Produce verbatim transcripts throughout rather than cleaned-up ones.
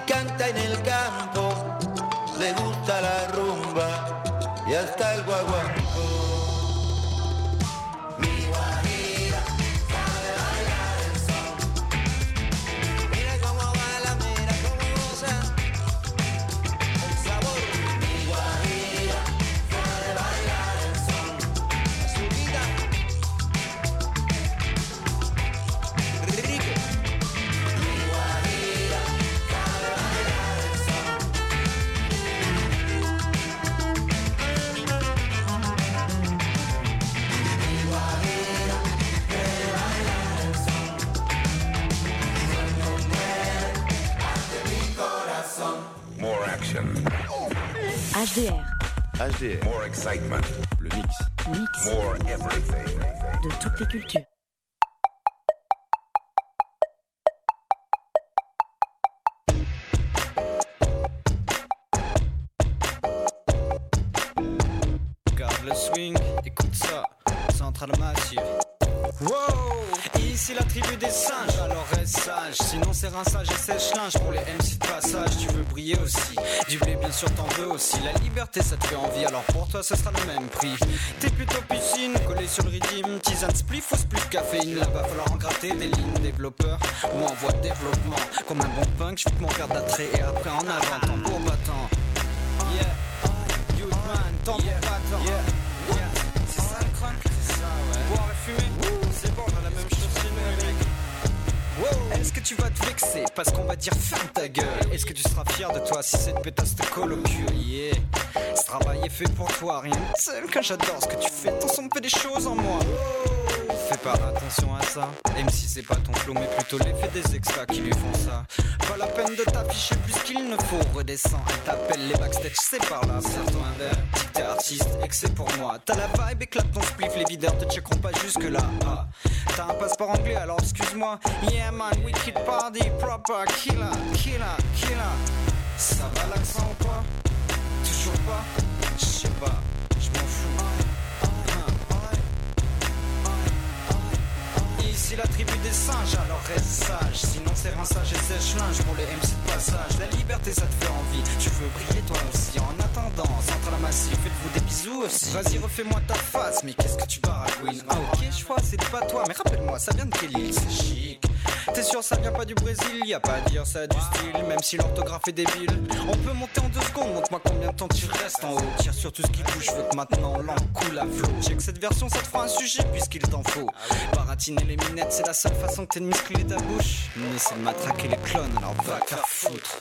canta en el campo, le gusta la rumba y hasta el guaguancó. H D R. H D R. More excitement. Le mix. Mix. More everything. De toutes les cultures. Garde le swing, écoute ça, centrale massive. Wow, ici la tribu des singes, alors reste sage. Sinon c'est rinçage et sèche-linge pour les M C de passage. Tu veux briller aussi, du blé bien sûr t'en veux aussi. La liberté ça te fait envie, alors pour toi ce sera le même prix. T'es plutôt piscine, collé sur le rythme. Tisane spliff ou spliff caféine. Là-bas falloir en gratter des lignes développeurs ou en voie de développement. Comme un bon punk, je mon père d'attrait et après en avant, tambour battant. Yeah, you man, tambour battant. Yeah, yeah, c'est ça le crunk, c'est ça ouais. Boire et fumer, Wouh, c'est bon, on a la même chose chez nous mec. Wow. Est-ce que tu vas te vexer parce qu'on va dire ferme ta gueule? Est-ce que tu seras fier de toi si cette pétasse te colle au cul? Yeah. Ce travail est fait pour toi, rien de seul que j'adore ce que tu fais. Ton son me fait des choses en moi. Fais pas attention à ça, même si c'est pas ton flow mais plutôt l'effet des extras qui lui font ça. Pas la peine de t'afficher plus qu'il ne faut. Redescends, elle t'appelle les backstage, c'est par là. Serre-toi un verre, dis que t'es artiste et que c'est pour moi. T'as la vibe, éclate ton spliff, les videurs te checkeront pas jusque là. Ah. T'as un passeport anglais alors excuse-moi. Yeah man, wicked party, proper, killer, killer, killer. Ça va l'accent ou quoi? Toujours pas? J'sais pas, j'm'en fous. Ici la tribu des singes, alors reste sage. Sinon c'est rinçage et sèche-linge pour les M C de passage. La liberté ça te fait envie, tu veux briller toi aussi. En attendant, centre la massive, faites-vous des bisous aussi. Vas-y refais-moi ta face, mais qu'est-ce que tu baragouines? Ah ok je vois c'est pas toi, mais rappelle-moi ça vient de quelle île? C'est chic. T'es sûr ça vient pas du Brésil? Y a pas à dire ça a du style, même si l'orthographe est débile. On peut monter en deux secondes, montre-moi combien de temps tu restes en haut. Tire sur tout ce qui bouge, je veux que maintenant l'en coule à flot. Check cette version, ça te fera un sujet puisqu'il t'en faut. Baratiner les minettes, c'est la seule façon que t'aies de muscler ta bouche. Mais c'est de matraquer les clones, alors va qu'à foutre.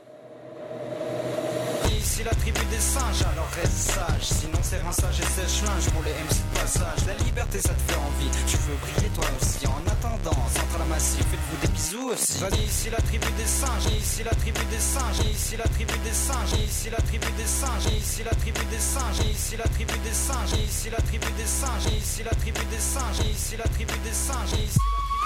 Ici la tribu des singes, alors reste sage. Sinon c'est rinçage et sèche-linge pour les M C de passage. La liberté ça te fait envie, tu veux briller toi aussi. En attendant, centre la massive, faites-vous des bisous aussi. Vas-y ici la tribu des singes, ici la tribu des singes, ici la tribu des singes, ici la tribu des singes, ici la tribu des singes, ici la tribu des singes, ici la tribu des singes, ici la tribu des singes, ici la tribu des singes, ici.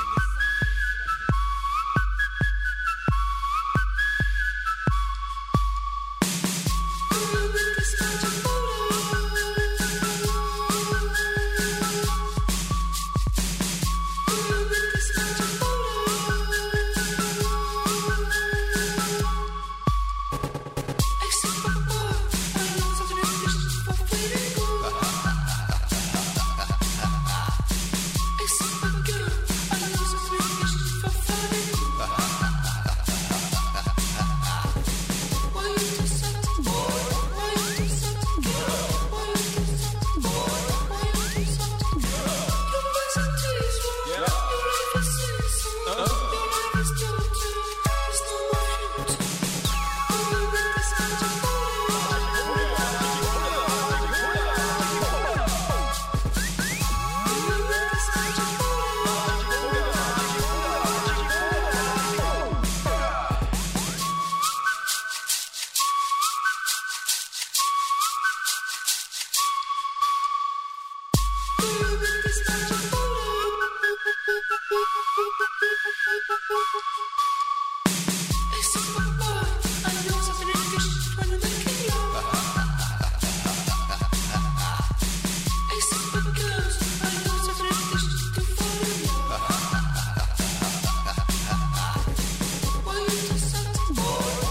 Bye. Boy,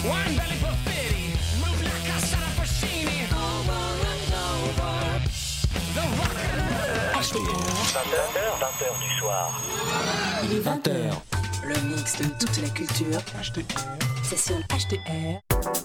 One belly for fifty, move like a Sarah Fashini. Over and over. The rock. H T R. vingt heures, vingt heures du soir. Il est vingt heures. Le mix de toute la culture. H T R. C'est sur H T R.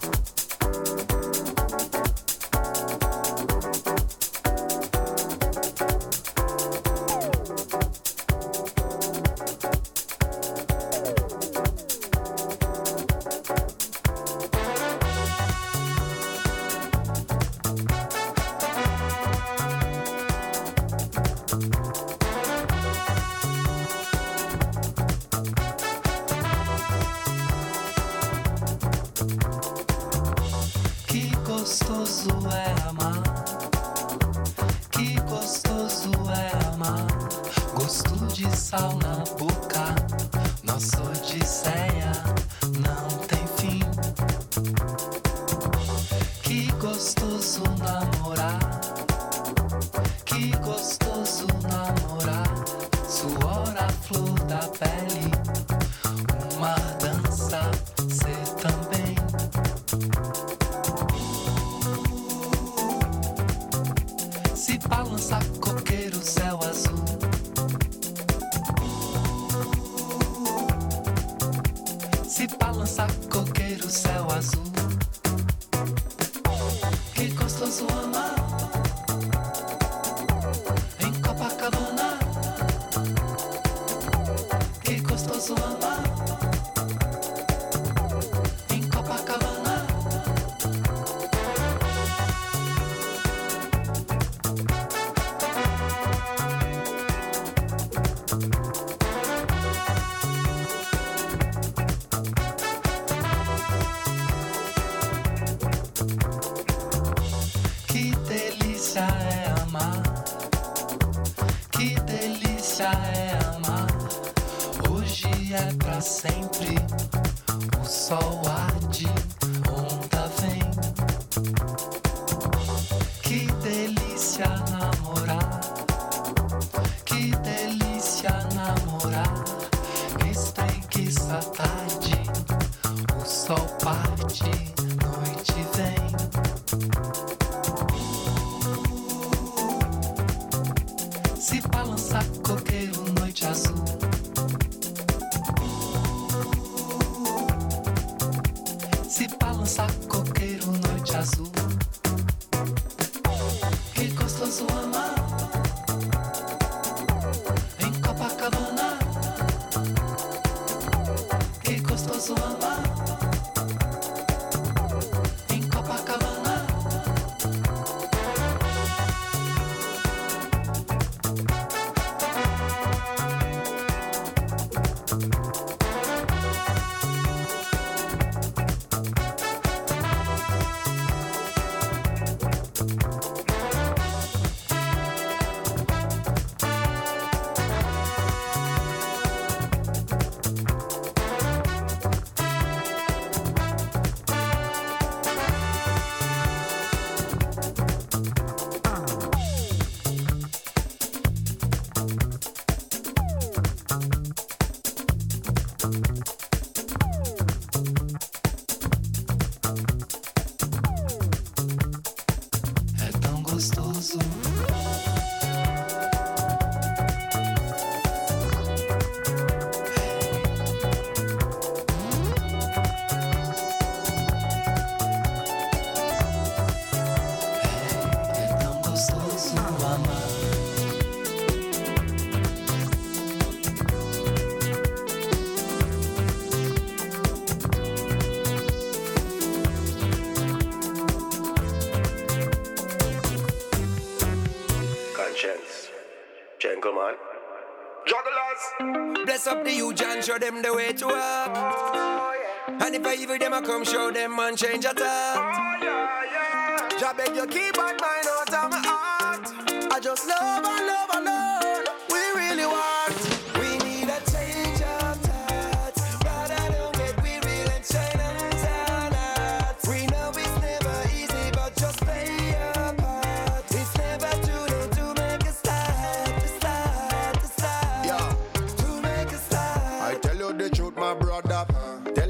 Gentlemen, jugglers, bless up the youth and show them the way to work. Oh, yeah. And if I evil them, I come show them man change your talk. Oh, yeah, yeah. Jah beg you keep on mind out of my heart. I just love and love alone. We really want. We need a change of thoughts. Rather don't get weary and shine and turn out. We know it's never easy, but just play your part. It's never too late to make a start, to start, to start. Yeah. To make a start. I tell you the truth, my brother. Tell you the truth.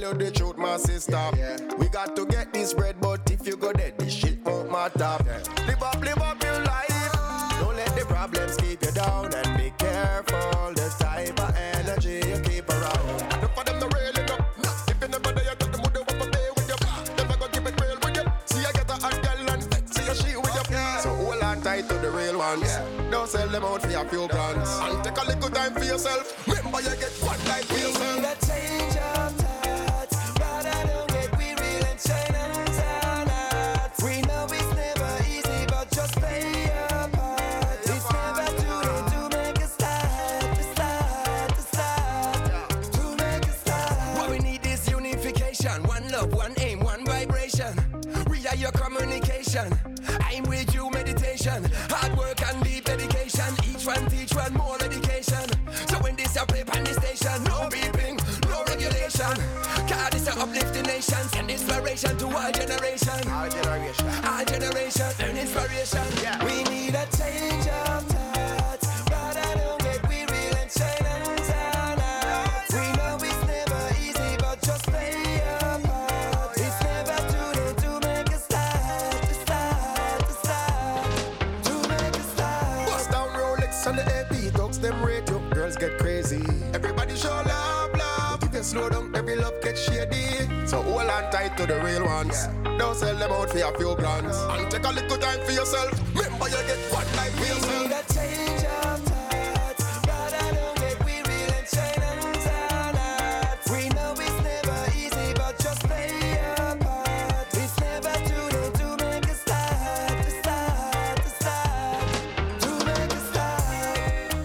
youth, my sister. Yeah. We got to get this bread, but if you go dead, this shit won't matter. Yeah. Live up, live up your life. Don't let the problems keep you down, and be careful the type of energy you keep around. Look for them to rail it up. If you never there, you got the mood up a day with you. Never gonna keep it real with you. See you get a hot girl and see a shit with you. Yeah. So hold on tight to the real ones. Yeah. Don't sell them out for a few grands. And take a little time for yourself. Remember you get one life for yourself. We need a change of thoughts. Rather don't get weary and chain and turn out. We know it's never easy, but just play your part. It's never too late to make a start, to start, to start, to make a start. What we need is unification. One love, one aim, one vibration. We are your communication. I'm with you, meditation. Hard work and deep dedication. Each one teach one more medication. So when this a play on the station, no beeping, no regulation. God is a uplifting nation. Send inspiration to our generation. Our generation. Our generation. Earn inspiration. Yeah. We need a change of thoughts. Rather don't get weary and chain and turn out. We know it's never easy, but just play your part. It's never too late to make a start, to start, to start, to make a start. Bust down Rolex on the A P, talks them radio. Girls get crazy. Everybody show love, love. If you slow down, every love gets shady. So hold on tight to the real ones. Yeah. Don't sell them out for a few grands. And take a little time for yourself. Remember you get one life for yourself. We need a change of thoughts. Rather don't get weary and chain and turn out. We know it's never easy, but just play your part. It's never too late to make a start, to start, to start, to make a start.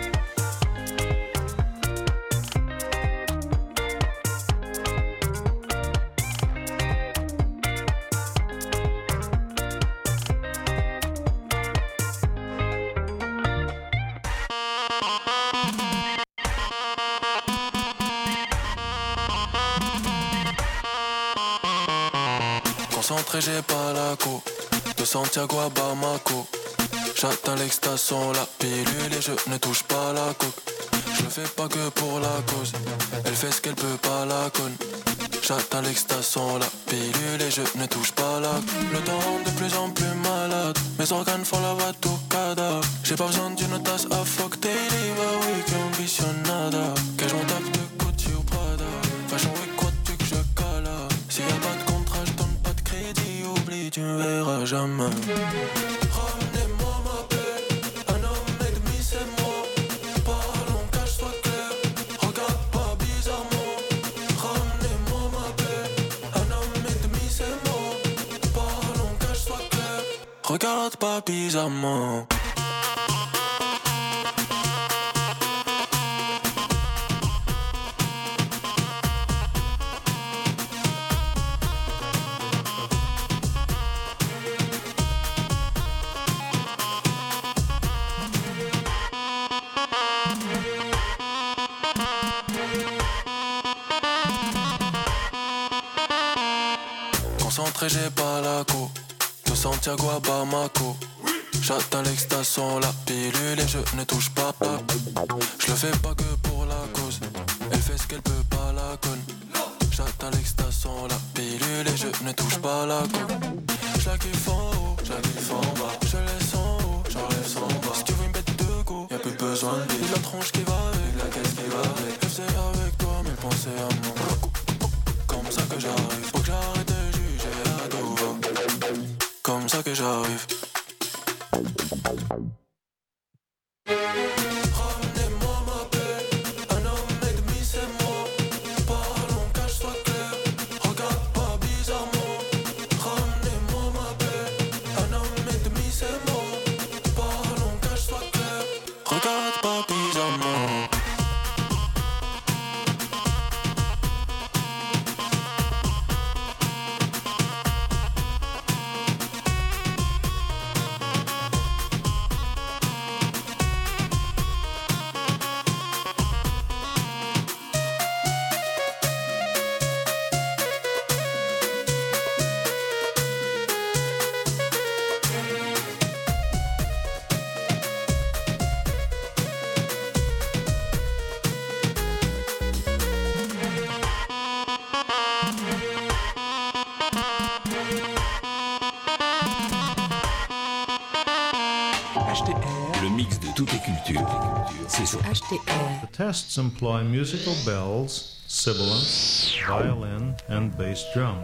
Concentré, j'ai pas la co. De Santiago à Bamako. J'atteins l'excitation, la pilule et je ne touche pas la coke. Je le fais pas que pour la cause. Elle fait ce qu'elle peut pas la conne. J'atteins l'excitation, la pilule et je ne touche pas la coke. Le temps rend de plus en plus malade. Mes organes font la batucada. J'ai pas besoin d'une tasse à floc daily. Bah oui, que ambitionada. Que je m'en tape de Gucci ou Prada. Fashion week, quoi tu que je cala. S'il y a pas de contrat, je donne pas de crédit. Oublie, tu me verras jamais. Ramenez-moi ma paix. Un homme et demi, c'est moi. Parlons, cache soit clair. Regarde pas bizarrement. Ramenez-moi ma paix. Un homme et demi, c'est moi. Parlons, cache soit clair. Regarde pas bizarrement. Concentré, j'ai pas la co. De Santiago à Bamako. J'atteins l'excitation, la pilule et je ne touche pas. Je le fais pas que pour la cause. Elle fait ce qu'elle peut pas la conne. J'atteins l'excitation, la pilule et je ne touche pas la coke. Je la kiffe en haut, je la kiffe en bas. Je laisse en haut, j'enlève son bas. Si tu veux une bête de go, y'a plus besoin de vie. La tronche qui va avec, la caisse qui va avec. Je faisais avec toi, mais pensez à moi. Comme ça que j'arrive, faut que j'arrête de juger à tout va. Comme ça que j'arrive. Ramenez-moi ma paix. Un homme et demi, c'est moi. Parlons, cache soit clair. Regarde pas bizarrement. Ramenez-moi ma paix. Un homme et demi, c'est moi. Parlons, cache soit clair. Regarde pas bizarrement. toutes les cultures. C'est sur H T R. The tests employ musical bells, sibilants, violin, and bass drum.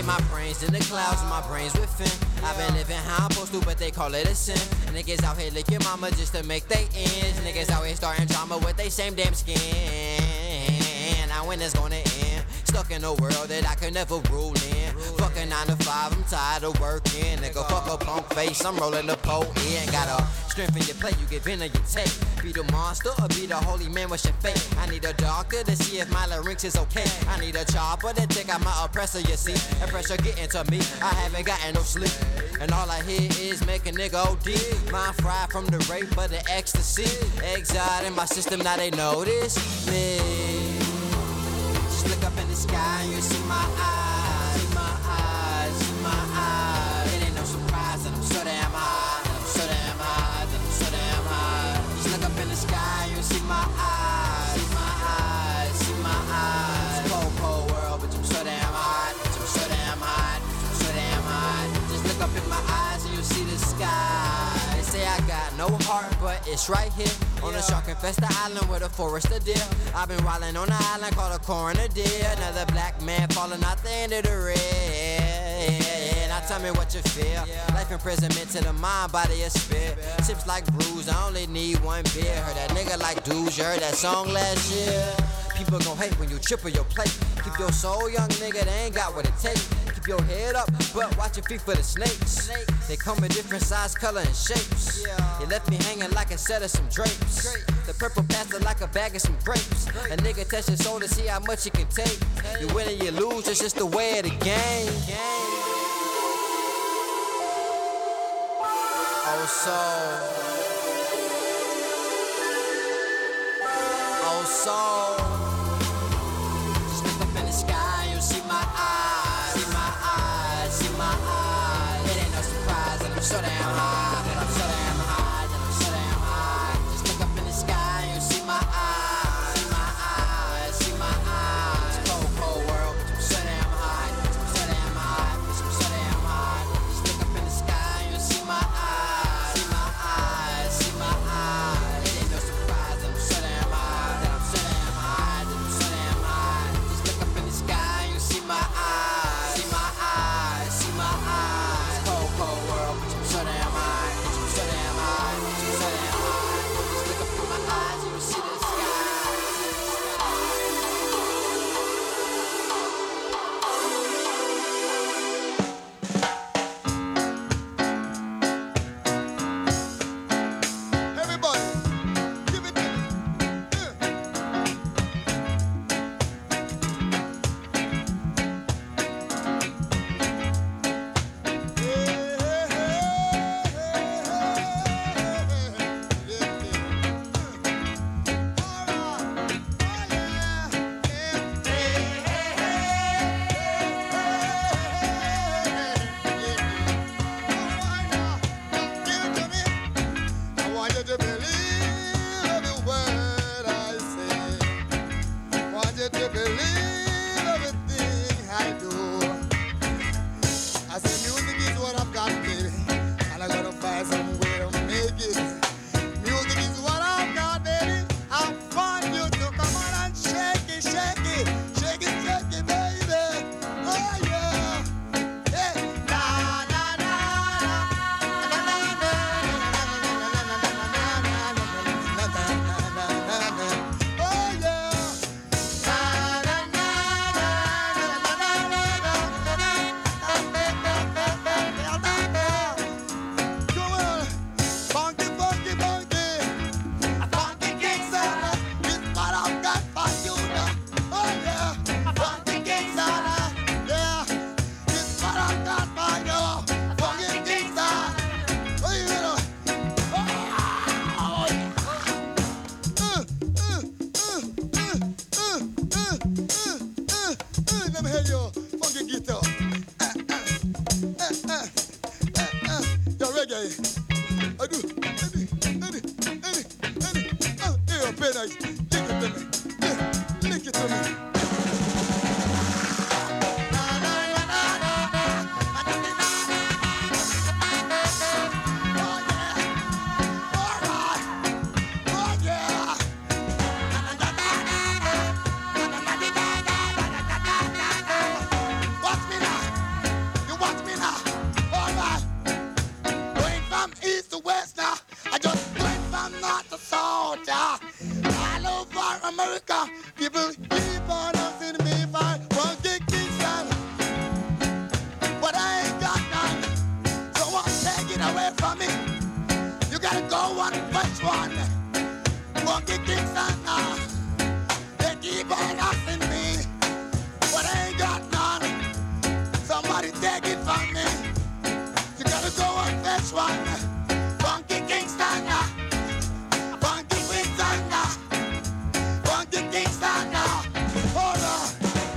my brains in the clouds and my brains within. I've been living how I'm supposed to, but they call it a sin. Niggas out here licking mama just to make they ends. Niggas out here starting drama with they same damn skin. Now when it's gonna end? Stuck in a world that I could never rule in. Fuck a nine to five, I'm tired of working. Nigga, fuck a punk face, I'm rolling the pole in. Got a strength in your play, you give in or you take. Be the monster or be the holy man, what's your fate? I need a doctor to see if my larynx is okay. I need a chopper to take out my oppressor, you see. That pressure getting to me, I haven't gotten no sleep. And all I hear is make a nigga O D. Mind fried from the rape of the ecstasy. Exile in my system, now they notice me. Look up in the sky and you see my eyes, see my eyes, see my eyes. It ain't no surprise that I'm so damn high, that I'm so damn high, that I'm so damn high. Just look up in the sky and you see my eyes, see my eyes, see my eyes. It's a cold, cold world, but I'm so damn hot, but I'm so damn hot, but I'm so damn hot. Just look up in my eyes and you see the sky. They say I got no heart, but it's right here. On a shark-infested island with a forest of deer. I've been wildin' on the island called a coroner deer. Another black man falling out the end of the red. Now tell me what you feel. Life imprisonment to the mind, body is spit. Tips like bruise, I only need one beer. Heard that nigga like dudes, you heard that song last year. People gon' hate when you triple your plate. Keep your soul young, nigga, they ain't got what it takes. Keep your head up, but watch your feet for the snakes. They come in different size, color, and shapes. You left me hanging like a set of some drapes. The purple pastor like a bag of some grapes. A nigga test your soul to see how much you can take. You win or you lose, it's just the way of the game. Oh soul, oh soul. Just look up in the sky, you see my eyes, see my eyes, see my eyes. It ain't no surprise that I'm so damn high, that I'm so damn high, that I'm so damn high. Just look up in the sky, you see my eyes, see my eyes, see my eyes. It's a cold, cold world, but I'm so damn high, I'm so damn high, I'm so damn high. Just look up in the sky, you see my eyes, see my eyes, see my eyes. It ain't no surprise that I'm so damn high, that I'm so damn high. America, people keep on asking me if I want to get Kingston. But I ain't got none, so won't take it away from me. You gotta go one first one. Won't get Kingston now. They keep on asking me, but I ain't got none. Somebody take it from me. You gotta go one first one. Funky Kingston now. Funky Kingston now. Funky Kingston now. Hold on.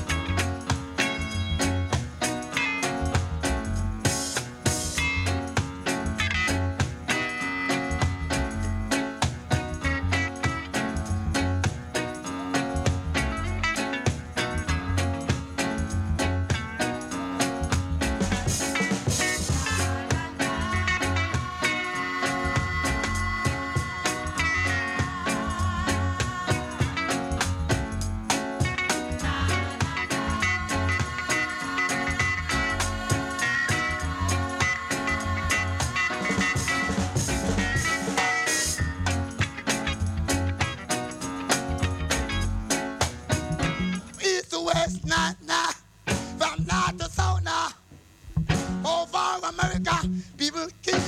East to west, nah, nah. From north to south, nah. Over America, people keep